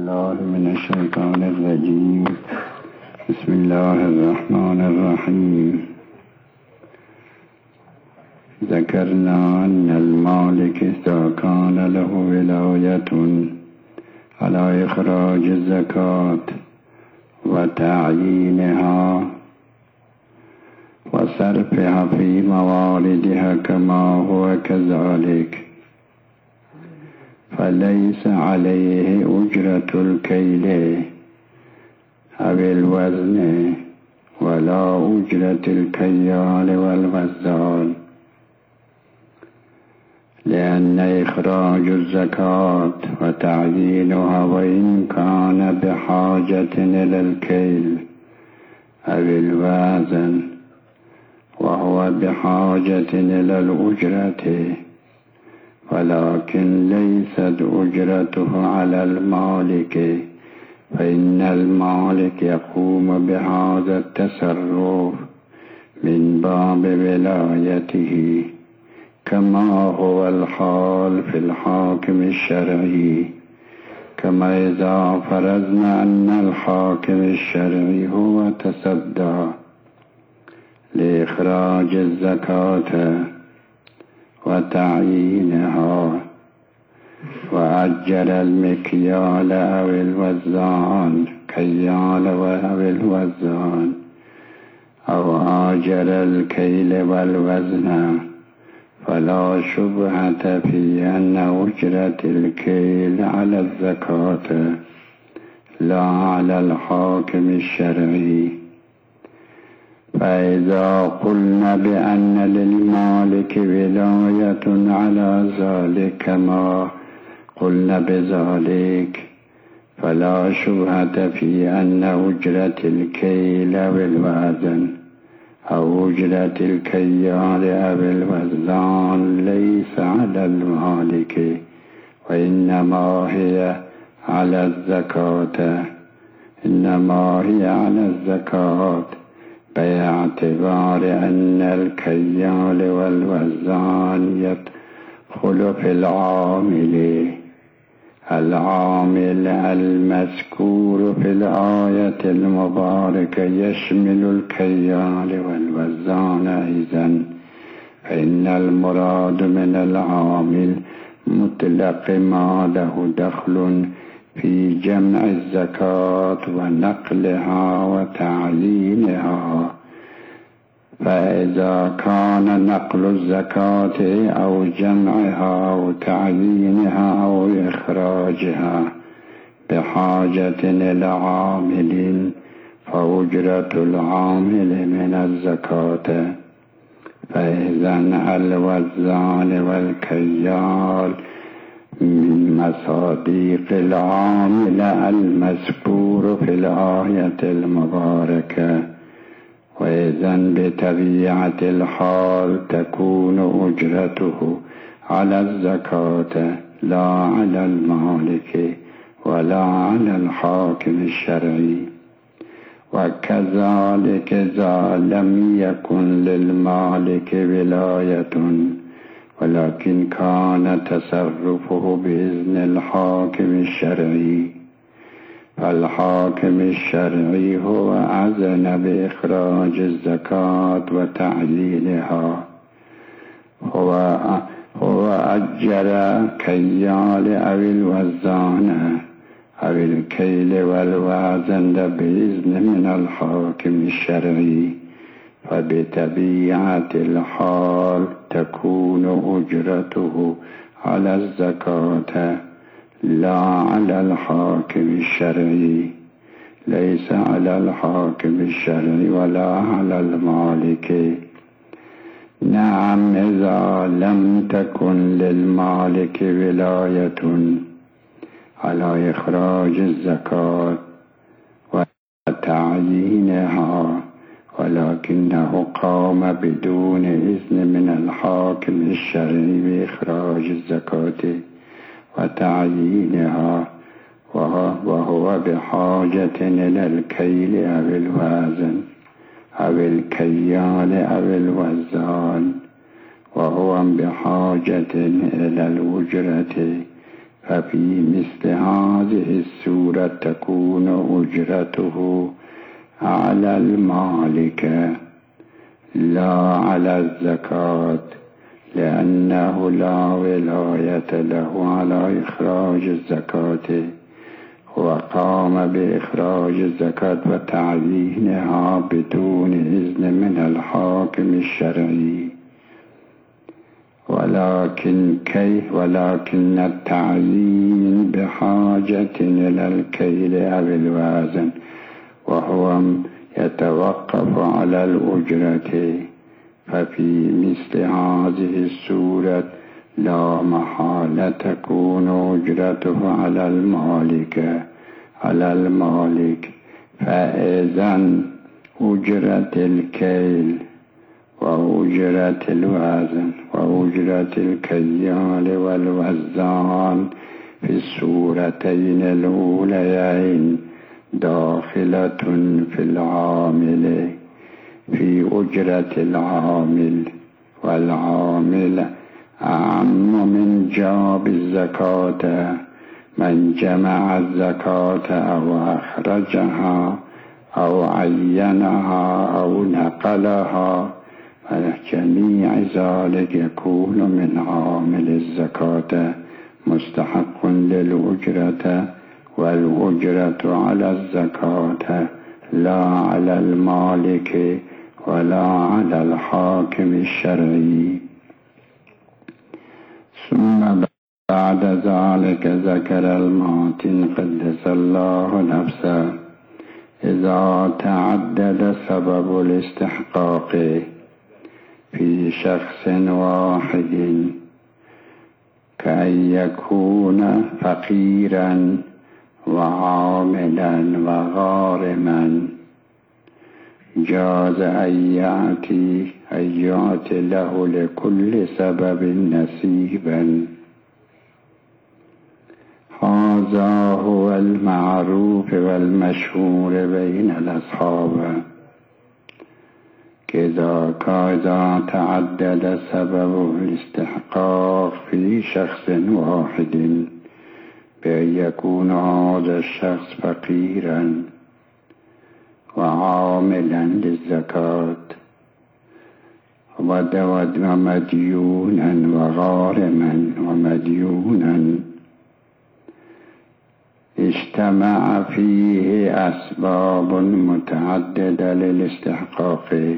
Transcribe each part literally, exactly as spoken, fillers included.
بالله من الشيطان الرجيم. بسم الله الرحمن الرحيم. ذكرنا أن المالك إذا كان له ولاية على إخراج الزكاة وتعيينها وصرفها في مواردها كما هو كذلك، فليس عليه أجرة الكيل أو الوزن ولا أجرة الكيال والوزان، لأن إخراج الزكاة وتعيينها وإن كان بحاجة إلى الكيل أو الوزن وهو بحاجة إلى الأجرة، ولكن ليست أجرته على المالك، فإن المالك يقوم بهذا التصرف من باب ولايته، كما هو الحال في الحاكم الشرعي. كما إذا فرضنا أن الحاكم الشرعي هو تصدى لإخراج الزكاة وتعيينها وأجل المكيال أو الوزان كيال أو الوزان، أو آجل الكيل والوزن، فلا شبهة في أن أجرة الكيل على الزكاة لا على الحاكم الشرعي. فإذا قلنا بأن للمالك ولاية على ذلك كما قلنا بذلك، فلا شبهة في أن أجرة الكيل والوزن أو أجرة الكيال أو الوزان ليس على المالك، وإنما هي على الزكاة إنما هي على الزكاة باعتبار أن الكيال والوزان يدخل في العامل العامل المذكور في الآية المباركة، يشمل الكيال والوزان أيضا، فإن المراد من العامل مطلق ما له دخل في جمع الزكاة ونقلها وتعيينها. فإذا كان نقل الزكاة أو جمعها أو تعيينها أو إخراجها بحاجة إلى عامل، فأجرة العامل من الزكاة. فإذن الوزان والكيال من مصاديق العامل المذكور في الآية المباركة، وإذن بطبيعة الحال تكون أجرته على الزكاة لا على المالك ولا على الحاكم الشرعي. وكذلك إذا لم يكن للمالك ولاية ولكن كان تصرفه بإذن الحاكم الشرعي، فالحاكم الشرعي هو أذن بإخراج الزكاة وتعيينها، هو هو أجر كيال أو الوزان أو الكيل والوزن بإذن من الحاكم الشرعي، فبطبيعة الحال تكون أجرته على الزكاة لا على الحاكم الشرعي، ليس على الحاكم الشرعي ولا على المالك. نعم، إذا لم تكن للمالك ولاية على إخراج الزكاة وتعيينها، ولكنه قام بدون إذن من الحاكم الشرعي بإخراج الزكاة وتعيينها، وهو بحاجة إلى الكيل أو الوزن أو الكيال أو الوزان، وهو بحاجة إلى الأجرة، ففي مثل هذه السورة تكون أجرته على المالك لا على الزكاة، لأنه لا ولاية له على إخراج الزكاة، وقام بإخراج الزكاة وتعيينها بدون إذن من الحاكم الشرعي. ولكن كي ولكن التعيين بحاجة إلى الكيل أو الوزن، وهو يتوقف على الأجرة، ففي مثل هذه السورة لا محالة تكون أجرته على المالك على المالك فإذن أجرة الكيل وأجرة الوزن وأجرة الكيال والوزان في السورتين الأوليين داخلة في العامل في أجرة العامل، والعامل أعم من جاب الزكاة، من جمع الزكاة أو أخرجها أو عينها أو نقلها، فجميع ذلك يكون من عامل الزكاة مستحق للأجرة، والأجرة على الزكاة لا على المالك ولا على الحاكم الشرعي. ثم بعد ذلك ذكر الماتن قدس الله نفسه إذا تعدد سبب الاستحقاق في شخص واحد كأن يكون فقيرا وعاملا وغارما، جاز أن يأتي أن يأتي له لكل سبب نسيبا. هذا هو المعروف والمشهور بين الأصحاب، كذا كذا تعدد سبب الاستحقاق في شخص واحد بأن يكون هذا الشخص فقيرا وعاملا للزكاة ومديونا وغارما ومديونا، اجتمع فيه أسباب متعددة للاستحقاق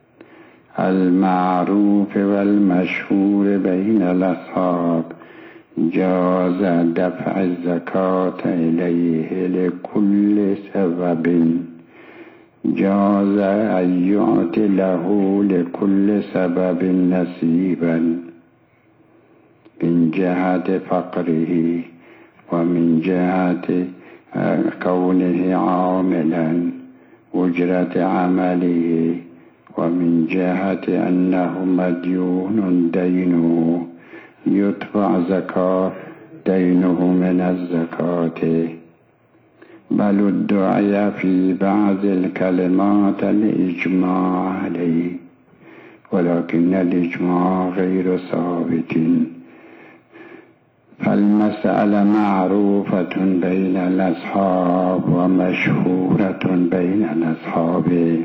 المعروف والمشهور بين الأصحاب، جاز دفع الزكاة إليه لكل سبب، جاز أن يعطي له لكل سبب نسيبا من جهة فقره، ومن جهة كونه عاملا أجرة عمله، ومن جهة أنه مديون دينه يتبع زكاة دينه من الزكاة. بل ادعي في بعض الكلمات الإجماع عليه، ولكن الإجماع غير ثابت، فالمسألة معروفة بين الأصحاب ومشهورة بين الأصحاب،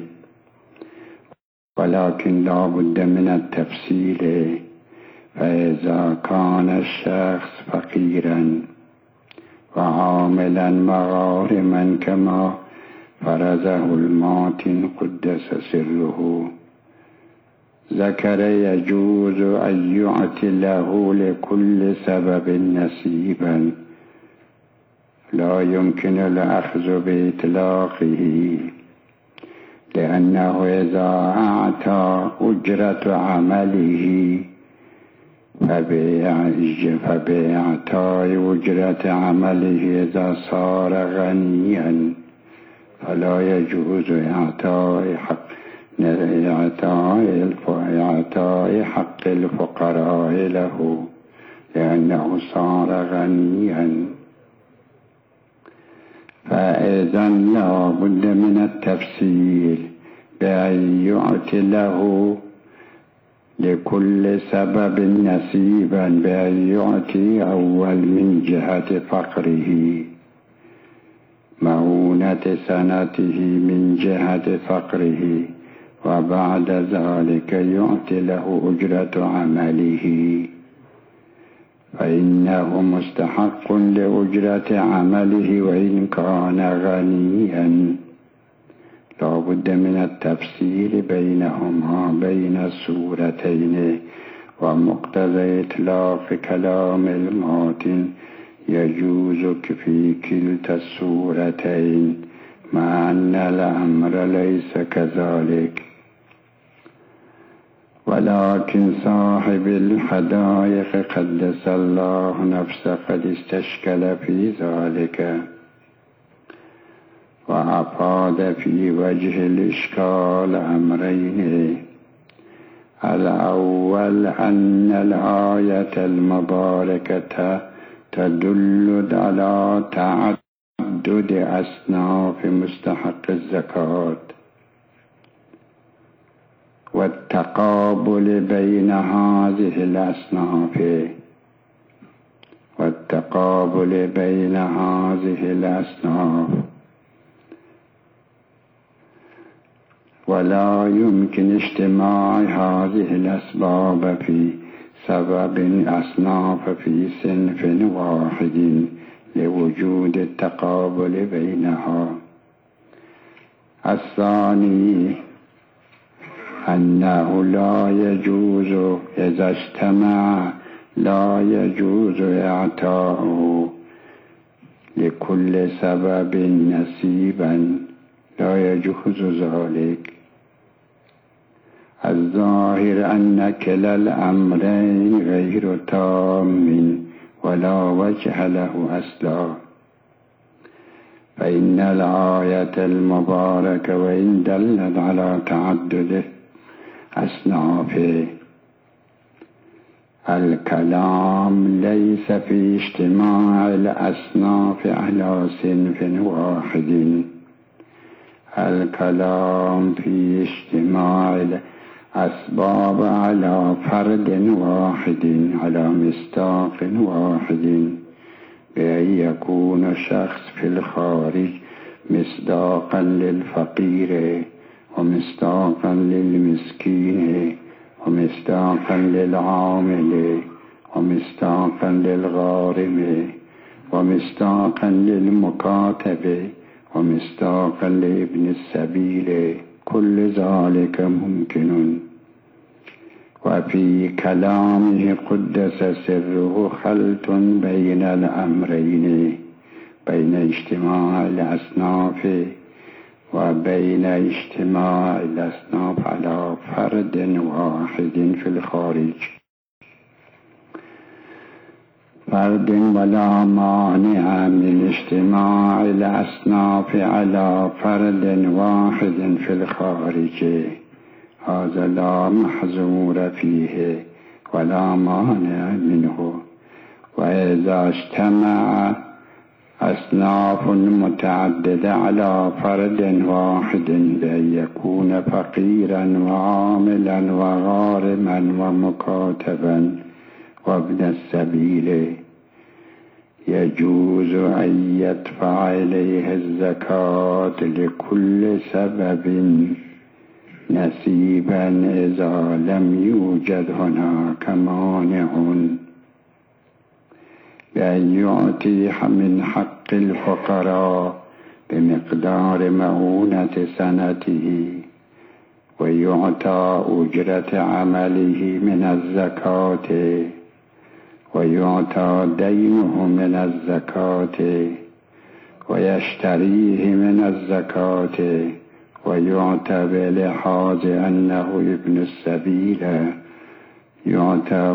ولكن لا بد من التفصيل. فإذا كان الشخص فقيرا وعاملا مغارما كما فرزه الماتن قدس سره، ذكر يجوز أن يعطي له لكل سبب نسيبا، لا يمكن الأخذ بإطلاقه، لأنه إذا أعطى أجرة عمله فبإعطاء أجرة عمله إذا صار غنيا فلا يجوز إعطاء حق إعطاء حق الفقراء له، لأنه صار غنيا. فإذا لا بد من التفصيل بأن يعطي له لكل سبب نصيبا بأن يعطي أول من جهة فقره مؤونة سنته من جهة فقره، وبعد ذلك يعطي له أجرة عمله، فإنه مستحق لأجرة عمله وإن كان غنيا. لا بد من التفصيل بينهما بين السورتين، ومقتضى إطلاق كلام الماتن يجوز في كلتا السورتين، مع أن الأمر ليس كذلك. ولكن صاحب الحدائق قدس الله نفسه قد استشكل في ذلك، وأفاد في وجه الإشكال أمرين: الأول أن الآية المباركة تدل على تعدد أصناف مستحق الزكاة، والتقابل بين هذه الأصناف والتقابل بين هذه الأصناف ولا يمكن اجتماع هذه الأسباب في سبب أصناف في صنف واحد لوجود التقابل بينها. الثاني أنه لا يجوز إذا اجتمع لا يجوز إعطاؤه لكل سبب نصيبا، لا يجوز ذلك. الظاهر أن كلا الأمرين غير تام ولا وجه له أصلا، فإن الآية المباركة وإن دلت على تعدد أصنافه، الكلام ليس في اجتماع الأصناف على صنف واحد، الكلام في اجتماع الأسباب على فرد واحد على مصداق واحد، بأن يكون شخص في الخارج مصداقا للفقير، ومصداقا للمسكين، ومصداقا للعامل، ومصداقا للغارم، ومصداقا للمكاتب، ومصداقا لابن السبيل. كل ذلك ممكن. وفي كلامه قدس سره خلط بين الأمرين، بين اجتماع الأصناف وبين اجتماع الأصناف على فرد واحد في الخارج. فرد ولا مانع من اجتماع الأصناف على فرد واحد في الخارج، هذا لا محظور فيه ولا مانع منه. وإذا اجتمع أصناف متعددة على فرد واحد بأن يكون فقيرا وعاملا وغارما ومكاتبا وابن السبيل، يجوز أن يدفع إليه الزكاة لكل سبب نصيبا إذا لم يوجد هناك مانع، بأن يعطي من حق الفقراء بمقدار مؤونة سنته، ويعطى أجرة عمله من الزكاة، ويعطى دينه من الزكاة، ويشتريه من الزكاة، ويعطى بلحاظ أنه ابن السبيل يعطى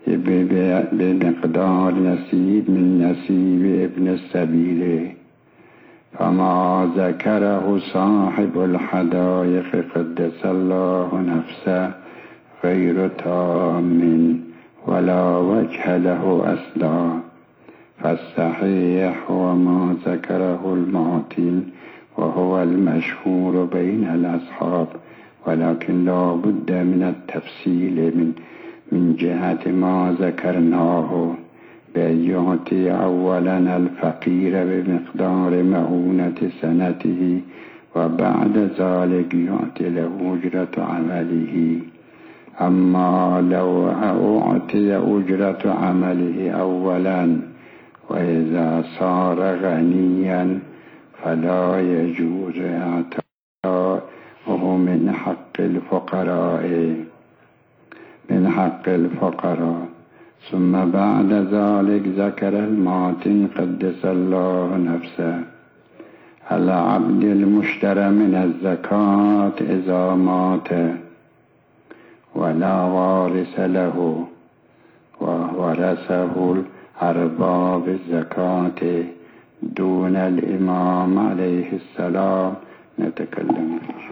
بمقدار نصيب من نصيب ابن السبيل. فما ذكره صاحب الحدائق قدس الله نفسه غير تام ولا وجه له أصلا، فالصحيح هو ما ذكره المعطين وهو المشهور بين الأصحاب، ولكن لا بد من التفصيل من من جهة ما ذكرناه، بأن يعطي أولا الفقير بمقدار مؤونة سنته، وبعد ذلك يعطي له أجرة عمله. أما لو أعطي أجرة عمله أولا وإذا صار غنيا فلا يجوز إعطاؤه من حق الفقراء من حق الفقراء. ثم بعد ذلك ذكر الماتن قدس الله نفسه: العبد المشترى من الزكاة إذا مات ولا وارث له وورثه أرباب الزكاة دون الإمام عليه السلام. نتكلم